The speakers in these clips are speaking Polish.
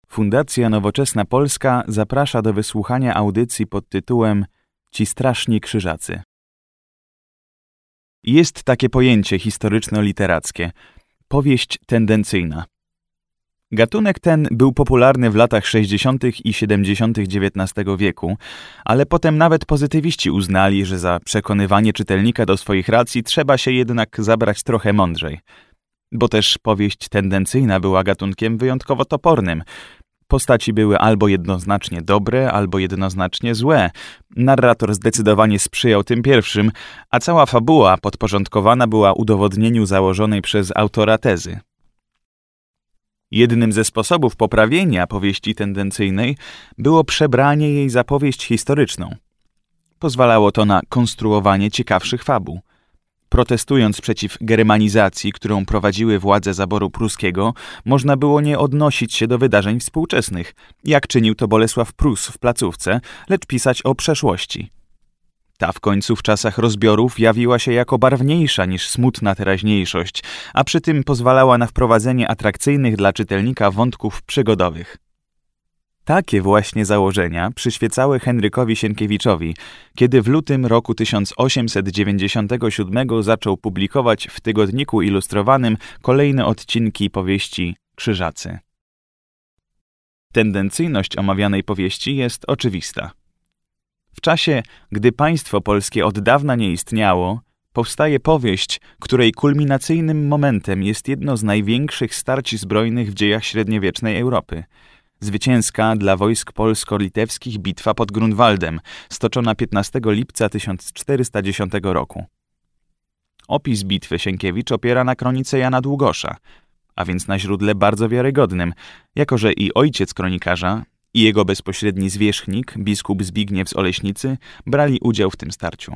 Fundacja Nowoczesna Polska zaprasza do wysłuchania audycji pod tytułem Ci straszni krzyżacy. Jest takie pojęcie historyczno-literackie – powieść tendencyjna. Gatunek ten był popularny w latach 60. i 70. XIX wieku, ale potem nawet pozytywiści uznali, że za przekonywanie czytelnika do swoich racji trzeba się jednak zabrać trochę mądrzej. Bo też powieść tendencyjna była gatunkiem wyjątkowo topornym. Postaci były albo jednoznacznie dobre, albo jednoznacznie złe. Narrator zdecydowanie sprzyjał tym pierwszym, a cała fabuła podporządkowana była udowodnieniu założonej przez autora tezy. Jednym ze sposobów poprawienia powieści tendencyjnej było przebranie jej za powieść historyczną. Pozwalało to na konstruowanie ciekawszych fabuł. Protestując przeciw germanizacji, którą prowadziły władze zaboru pruskiego, można było nie odnosić się do wydarzeń współczesnych, jak czynił to Bolesław Prus w Placówce, lecz pisać o przeszłości. Ta w końcu w czasach rozbiorów jawiła się jako barwniejsza niż smutna teraźniejszość, a przy tym pozwalała na wprowadzenie atrakcyjnych dla czytelnika wątków przygodowych. Takie właśnie założenia przyświecały Henrykowi Sienkiewiczowi, kiedy w lutym roku 1897 zaczął publikować w tygodniku ilustrowanym kolejne odcinki powieści Krzyżacy. Tendencyjność omawianej powieści jest oczywista. W czasie, gdy państwo polskie od dawna nie istniało, powstaje powieść, której kulminacyjnym momentem jest jedno z największych starć zbrojnych w dziejach średniowiecznej Europy. Zwycięska dla wojsk polsko-litewskich bitwa pod Grunwaldem, stoczona 15 lipca 1410 roku. Opis bitwy Sienkiewicz opiera na kronice Jana Długosza, a więc na źródle bardzo wiarygodnym, jako że i ojciec kronikarza, i jego bezpośredni zwierzchnik, biskup Zbigniew z Oleśnicy, brali udział w tym starciu.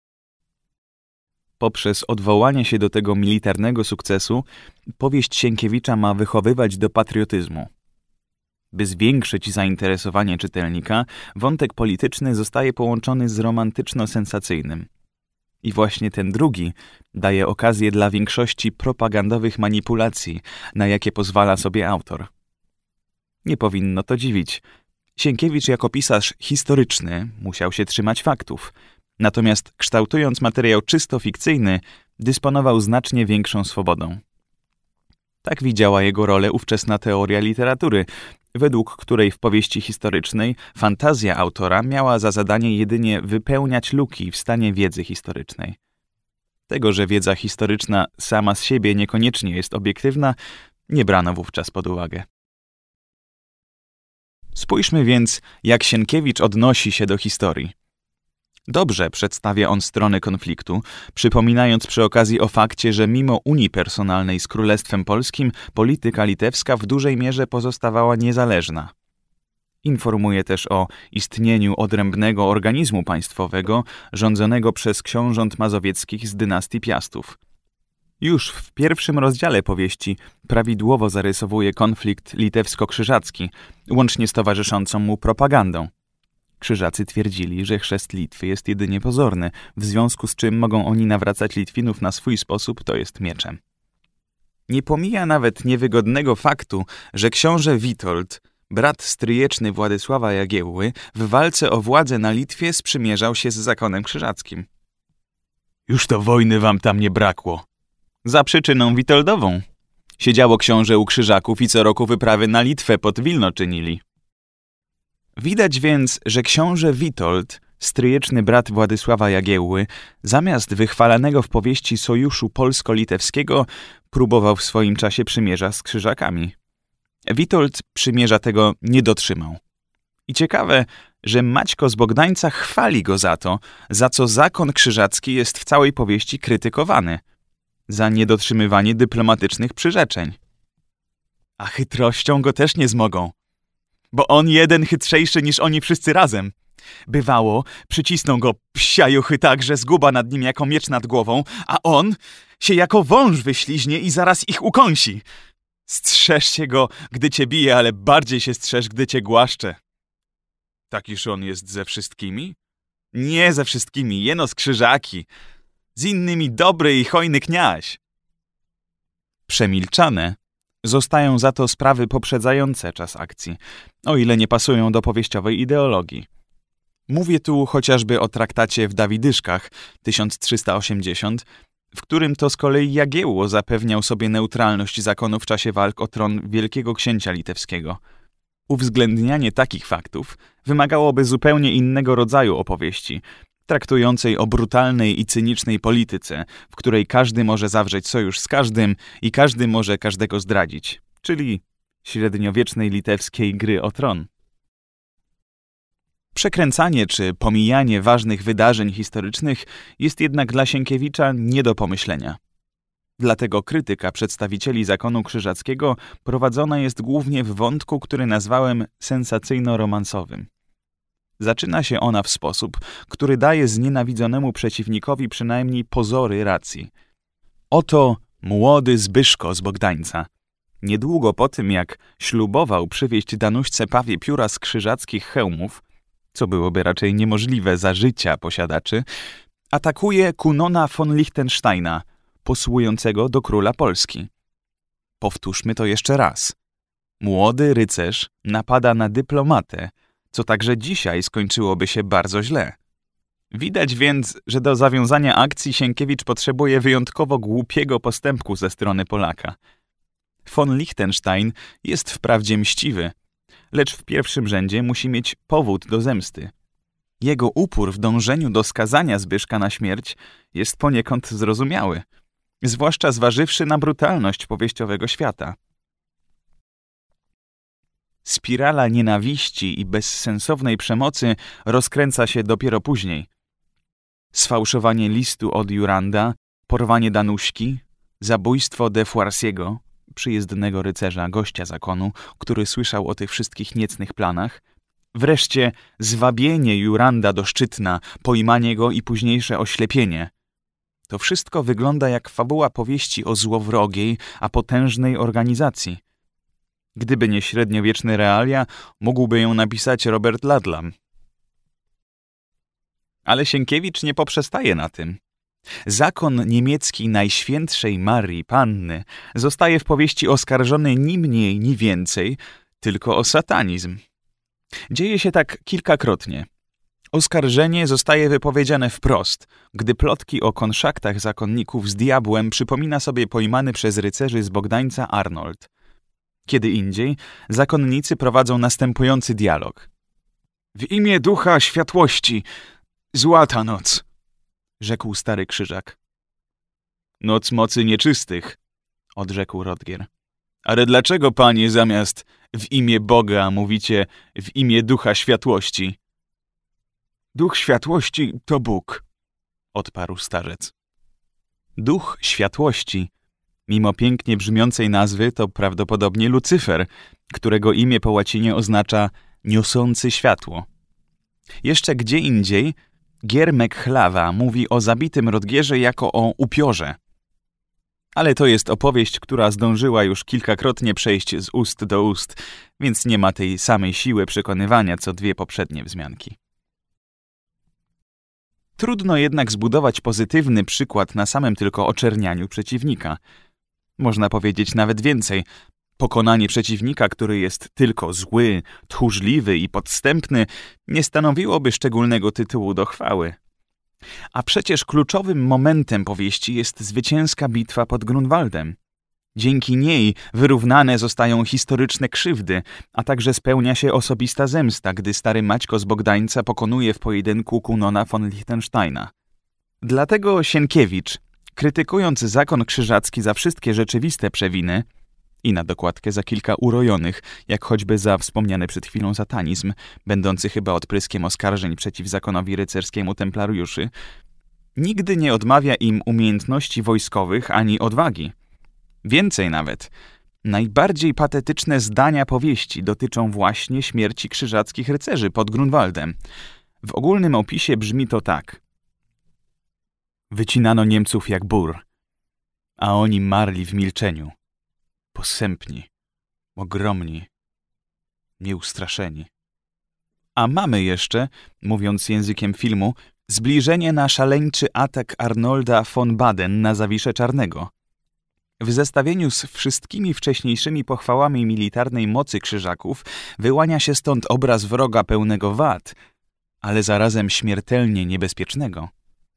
Poprzez odwołanie się do tego militarnego sukcesu, powieść Sienkiewicza ma wychowywać do patriotyzmu. By zwiększyć zainteresowanie czytelnika, wątek polityczny zostaje połączony z romantyczno-sensacyjnym. I właśnie ten drugi daje okazję dla większości propagandowych manipulacji, na jakie pozwala sobie autor. Nie powinno to dziwić. Sienkiewicz jako pisarz historyczny musiał się trzymać faktów, natomiast kształtując materiał czysto fikcyjny, dysponował znacznie większą swobodą. Tak widziała jego rolę ówczesna teoria literatury, według której w powieści historycznej fantazja autora miała za zadanie jedynie wypełniać luki w stanie wiedzy historycznej. Tego, że wiedza historyczna sama z siebie niekoniecznie jest obiektywna, nie brano wówczas pod uwagę. Spójrzmy więc, jak Sienkiewicz odnosi się do historii. Dobrze przedstawia on strony konfliktu, przypominając przy okazji o fakcie, że mimo unii personalnej z Królestwem Polskim, polityka litewska w dużej mierze pozostawała niezależna. Informuje też o istnieniu odrębnego organizmu państwowego rządzonego przez książąt mazowieckich z dynastii Piastów. Już w pierwszym rozdziale powieści prawidłowo zarysowuje konflikt litewsko-krzyżacki, łącznie z towarzyszącą mu propagandą. Krzyżacy twierdzili, że chrzest Litwy jest jedynie pozorny, w związku z czym mogą oni nawracać Litwinów na swój sposób, to jest mieczem. Nie pomija nawet niewygodnego faktu, że książę Witold, brat stryjeczny Władysława Jagiełły, w walce o władzę na Litwie sprzymierzał się z zakonem krzyżackim. Już to wojny wam tam nie brakło. Za przyczyną Witoldową. Siedziało książę u Krzyżaków i co roku wyprawy na Litwę pod Wilno czynili. Widać więc, że książę Witold, stryjeczny brat Władysława Jagiełły, zamiast wychwalanego w powieści sojuszu polsko-litewskiego, próbował w swoim czasie przymierza z Krzyżakami. Witold przymierza tego nie dotrzymał. I ciekawe, że Maćko z Bogdańca chwali go za co zakon krzyżacki jest w całej powieści krytykowany. Za niedotrzymywanie dyplomatycznych przyrzeczeń. A chytrością go też nie zmogą. Bo on jeden chytrzejszy niż oni wszyscy razem. Bywało, przycisną go psiajuchy tak, że zguba nad nim jako miecz nad głową, a on się jako wąż wyśliźnie i zaraz ich ukąsi. Strzeż się go, gdy cię bije, ale bardziej się strzeż, gdy cię głaszcze. Takiż on jest ze wszystkimi? Nie ze wszystkimi, jeno z Krzyżaki. Z innymi dobry i hojny kniaź. Przemilczane, Zostają za to sprawy poprzedzające czas akcji, o ile nie pasują do powieściowej ideologii. Mówię tu chociażby o traktacie w Dawidyszkach 1380, w którym to z kolei Jagiełło zapewniał sobie neutralność zakonu w czasie walk o tron wielkiego księcia litewskiego. Uwzględnianie takich faktów wymagałoby zupełnie innego rodzaju opowieści, traktującej o brutalnej i cynicznej polityce, w której każdy może zawrzeć sojusz z każdym i każdy może każdego zdradzić, czyli średniowiecznej litewskiej gry o tron. Przekręcanie czy pomijanie ważnych wydarzeń historycznych jest jednak dla Sienkiewicza nie do pomyślenia. Dlatego krytyka przedstawicieli zakonu krzyżackiego prowadzona jest głównie w wątku, który nazwałem sensacyjno-romansowym. Zaczyna się ona w sposób, który daje znienawidzonemu przeciwnikowi przynajmniej pozory racji. Oto młody Zbyszko z Bogdańca. Niedługo po tym, jak ślubował przywieźć Danuśce Pawie pióra z krzyżackich hełmów, co byłoby raczej niemożliwe za życia posiadaczy, atakuje Kunona von Liechtensteina, posługującego do króla Polski. Powtórzmy to jeszcze raz. Młody rycerz napada na dyplomatę, co także dzisiaj skończyłoby się bardzo źle. Widać więc, że do zawiązania akcji Sienkiewicz potrzebuje wyjątkowo głupiego postępku ze strony Polaka. Von Liechtenstein jest wprawdzie mściwy, lecz w pierwszym rzędzie musi mieć powód do zemsty. Jego upór w dążeniu do skazania Zbyszka na śmierć jest poniekąd zrozumiały, zwłaszcza zważywszy na brutalność powieściowego świata. Spirala nienawiści i bezsensownej przemocy rozkręca się dopiero później. Sfałszowanie listu od Juranda, porwanie Danuśki, zabójstwo de Foirsiego, przyjezdnego rycerza, gościa zakonu, który słyszał o tych wszystkich niecnych planach, wreszcie zwabienie Juranda do Szczytna, pojmanie go i późniejsze oślepienie. To wszystko wygląda jak fabuła powieści o złowrogiej, a potężnej organizacji. Gdyby nie średniowieczne realia, mógłby ją napisać Robert Ludlum. Ale Sienkiewicz nie poprzestaje na tym. Zakon niemiecki Najświętszej Marii Panny zostaje w powieści oskarżony ni mniej, ni więcej, tylko o satanizm. Dzieje się tak kilkakrotnie. Oskarżenie zostaje wypowiedziane wprost, gdy plotki o konszaktach zakonników z diabłem przypomina sobie pojmany przez rycerzy z Bogdańca Arnold. Kiedy indziej zakonnicy prowadzą następujący dialog. W imię ducha światłości, zła ta noc, rzekł stary krzyżak. Noc mocy nieczystych, odrzekł Rodgier. Ale dlaczego, panie, zamiast w imię Boga mówicie w imię ducha światłości? Duch światłości to Bóg, odparł starzec. Duch światłości, mimo pięknie brzmiącej nazwy, to prawdopodobnie Lucyfer, którego imię po łacinie oznacza niosący światło. Jeszcze gdzie indziej Giermek Chlawa mówi o zabitym Rodgierze jako o upiorze. Ale to jest opowieść, która zdążyła już kilkakrotnie przejść z ust do ust, więc nie ma tej samej siły przekonywania, co dwie poprzednie wzmianki. Trudno jednak zbudować pozytywny przykład na samym tylko oczernianiu przeciwnika. Można powiedzieć nawet więcej. Pokonanie przeciwnika, który jest tylko zły, tchórzliwy i podstępny, nie stanowiłoby szczególnego tytułu do chwały. A przecież kluczowym momentem powieści jest zwycięska bitwa pod Grunwaldem. Dzięki niej wyrównane zostają historyczne krzywdy, a także spełnia się osobista zemsta, gdy stary Maćko z Bogdańca pokonuje w pojedynku Kunona von Liechtensteina. Dlatego Sienkiewicz, krytykując zakon krzyżacki za wszystkie rzeczywiste przewiny i na dokładkę za kilka urojonych, jak choćby za wspomniany przed chwilą satanizm, będący chyba odpryskiem oskarżeń przeciw zakonowi rycerskiemu templariuszy, nigdy nie odmawia im umiejętności wojskowych ani odwagi. Więcej nawet, najbardziej patetyczne zdania powieści dotyczą właśnie śmierci krzyżackich rycerzy pod Grunwaldem. W ogólnym opisie brzmi to tak. Wycinano Niemców jak bór, a oni marli w milczeniu. Posępni, ogromni, nieustraszeni. A mamy jeszcze, mówiąc językiem filmu, zbliżenie na szaleńczy atak Arnolda von Baden na Zawiszę Czarnego. W zestawieniu z wszystkimi wcześniejszymi pochwałami militarnej mocy Krzyżaków wyłania się stąd obraz wroga pełnego wad, ale zarazem śmiertelnie niebezpiecznego.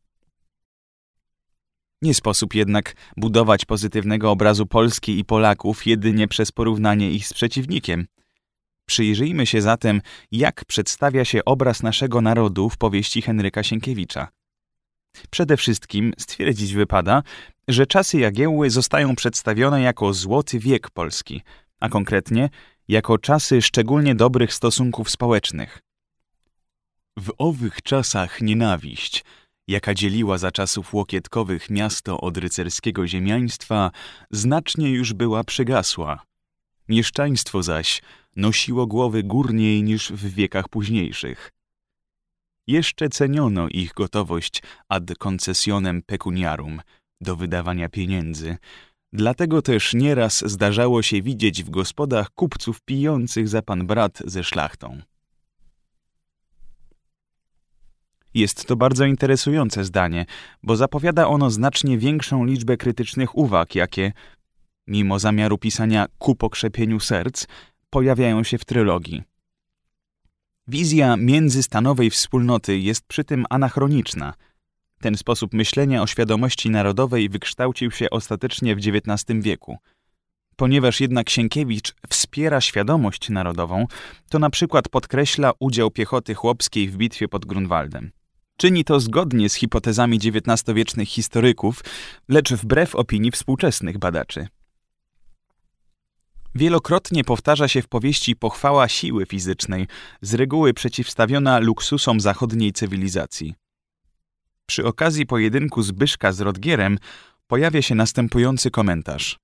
Nie sposób jednak budować pozytywnego obrazu Polski i Polaków jedynie przez porównanie ich z przeciwnikiem. Przyjrzyjmy się zatem, jak przedstawia się obraz naszego narodu w powieści Henryka Sienkiewicza. Przede wszystkim stwierdzić wypada, że czasy Jagiełły zostają przedstawione jako złoty wiek Polski, a konkretnie jako czasy szczególnie dobrych stosunków społecznych. W owych czasach nienawiść, jaka dzieliła za czasów łokietkowych miasto od rycerskiego ziemiaństwa, znacznie już była przygasła. Mieszczaństwo zaś nosiło głowy górniej niż w wiekach późniejszych. Jeszcze ceniono ich gotowość ad concessionem pecuniarum do wydawania pieniędzy, dlatego też nieraz zdarzało się widzieć w gospodach kupców pijących za pan brat ze szlachtą. Jest to bardzo interesujące zdanie, bo zapowiada ono znacznie większą liczbę krytycznych uwag, jakie, mimo zamiaru pisania ku pokrzepieniu serc, pojawiają się w trylogii. Wizja międzystanowej wspólnoty jest przy tym anachroniczna. Ten sposób myślenia o świadomości narodowej wykształcił się ostatecznie w XIX wieku. Ponieważ jednak Sienkiewicz wspiera świadomość narodową, to na przykład podkreśla udział piechoty chłopskiej w bitwie pod Grunwaldem. Czyni to zgodnie z hipotezami XIX-wiecznych historyków, lecz wbrew opinii współczesnych badaczy. Wielokrotnie powtarza się w powieści pochwała siły fizycznej, z reguły przeciwstawiona luksusom zachodniej cywilizacji. Przy okazji pojedynku Zbyszka z Rodgierem pojawia się następujący komentarz.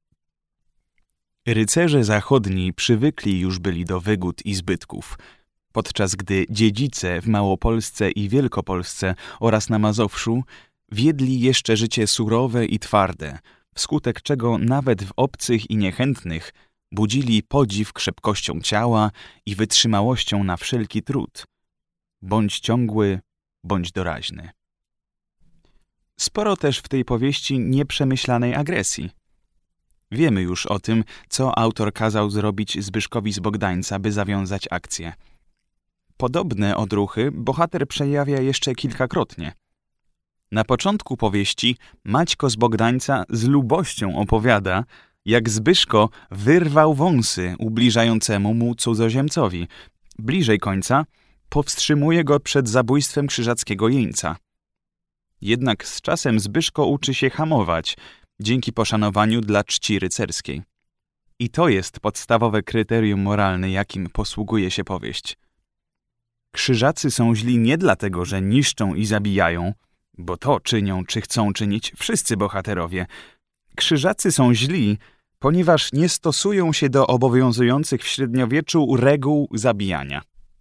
Rycerze zachodni przywykli już byli do wygód i zbytków, podczas gdy dziedzice w Małopolsce i Wielkopolsce oraz na Mazowszu wiedli jeszcze życie surowe i twarde, wskutek czego nawet w obcych i niechętnych budzili podziw krzepkością ciała i wytrzymałością na wszelki trud, bądź ciągły, bądź doraźny. Sporo też w tej powieści nieprzemyślanej agresji. Wiemy już o tym, co autor kazał zrobić Zbyszkowi z Bogdańca, by zawiązać akcję. Podobne odruchy bohater przejawia jeszcze kilkakrotnie. Na początku powieści Maćko z Bogdańca z lubością opowiada, jak Zbyszko wyrwał wąsy ubliżającemu mu cudzoziemcowi. Bliżej końca powstrzymuje go przed zabójstwem krzyżackiego jeńca. Jednak z czasem Zbyszko uczy się hamować, dzięki poszanowaniu dla czci rycerskiej. I to jest podstawowe kryterium moralne, jakim posługuje się powieść. Krzyżacy są źli nie dlatego, że niszczą i zabijają, bo to czynią czy chcą czynić wszyscy bohaterowie. Krzyżacy są źli, ponieważ nie stosują się do obowiązujących w średniowieczu reguł zabijania.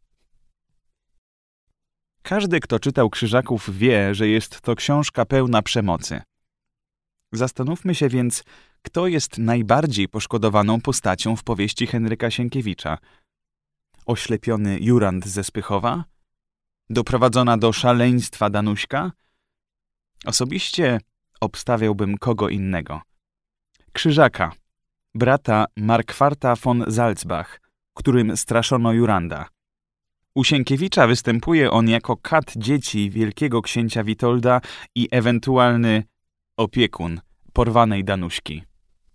Każdy, kto czytał Krzyżaków, wie, że jest to książka pełna przemocy. Zastanówmy się więc, kto jest najbardziej poszkodowaną postacią w powieści Henryka Sienkiewicza. Oślepiony Jurand ze Spychowa? Doprowadzona do szaleństwa Danuśka? Osobiście obstawiałbym kogo innego. Krzyżaka, brata Markwarta von Salzbach, którym straszono Juranda. U Sienkiewicza występuje on jako kat dzieci wielkiego księcia Witolda i ewentualny opiekun porwanej Danuśki.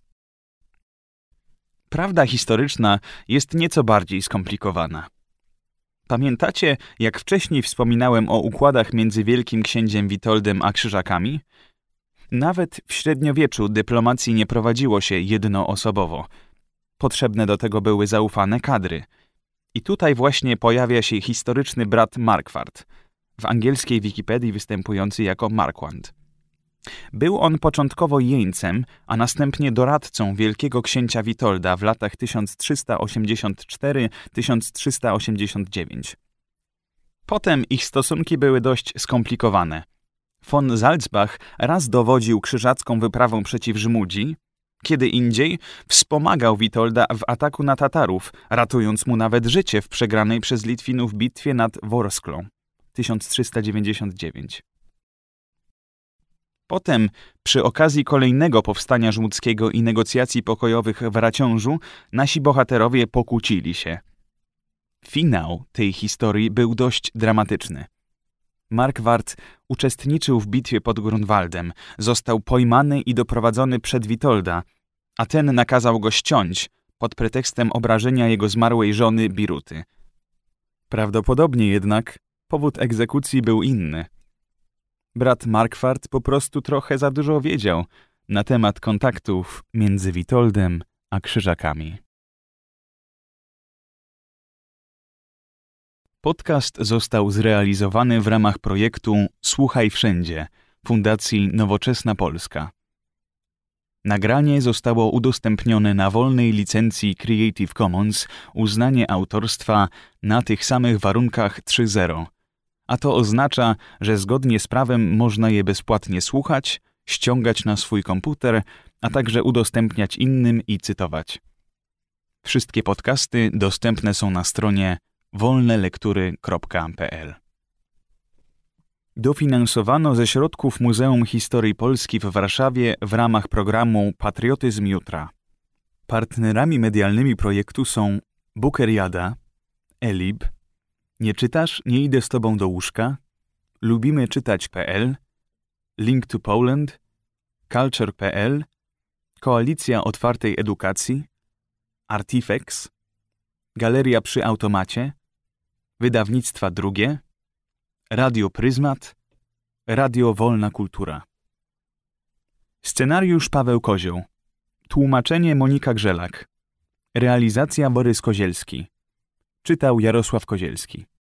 Prawda historyczna jest nieco bardziej skomplikowana. Pamiętacie, jak wcześniej wspominałem o układach między wielkim księciem Witoldem a Krzyżakami? Nawet w średniowieczu dyplomacji nie prowadziło się jednoosobowo. Potrzebne do tego były zaufane kadry. I tutaj właśnie pojawia się historyczny brat Markwart, w angielskiej Wikipedii występujący jako Marquand. Był on początkowo jeńcem, a następnie doradcą wielkiego księcia Witolda w latach 1384-1389. Potem ich stosunki były dość skomplikowane. Von Salzbach raz dowodził krzyżacką wyprawą przeciw Żmudzi, kiedy indziej wspomagał Witolda w ataku na Tatarów, ratując mu nawet życie w przegranej przez Litwinów bitwie nad Worsklą 1399. Potem, przy okazji kolejnego powstania żmudzkiego i negocjacji pokojowych w Raciążu, nasi bohaterowie pokłócili się. Finał tej historii był dość dramatyczny. Markwart uczestniczył w bitwie pod Grunwaldem, został pojmany i doprowadzony przed Witolda, a ten nakazał go ściąć pod pretekstem obrażenia jego zmarłej żony Biruty. Prawdopodobnie jednak powód egzekucji był inny. Brat Markwart po prostu trochę za dużo wiedział na temat kontaktów między Witoldem a Krzyżakami. Podcast został zrealizowany w ramach projektu Słuchaj Wszędzie Fundacji Nowoczesna Polska. Nagranie zostało udostępnione na wolnej licencji Creative Commons uznanie autorstwa na tych samych warunkach 3.0, a to oznacza, że zgodnie z prawem można je bezpłatnie słuchać, ściągać na swój komputer, a także udostępniać innym i cytować. Wszystkie podcasty dostępne są na stronie wolnelektury.pl. Dofinansowano ze środków Muzeum Historii Polski w Warszawie w ramach programu Patriotyzm Jutra. Partnerami medialnymi projektu są Bukeriada, Elib, Nie czytasz, nie idę z tobą do łóżka, Lubimy czytać.pl, Link to Poland, Culture.pl, Koalicja Otwartej Edukacji, Artifex, Galeria przy Automacie, Wydawnictwa Drugie, Radio Pryzmat, Radio Wolna Kultura. Scenariusz Paweł Kozioł. Tłumaczenie Monika Grzelak. Realizacja Borys Kozielski. Czytał Jarosław Kozielski.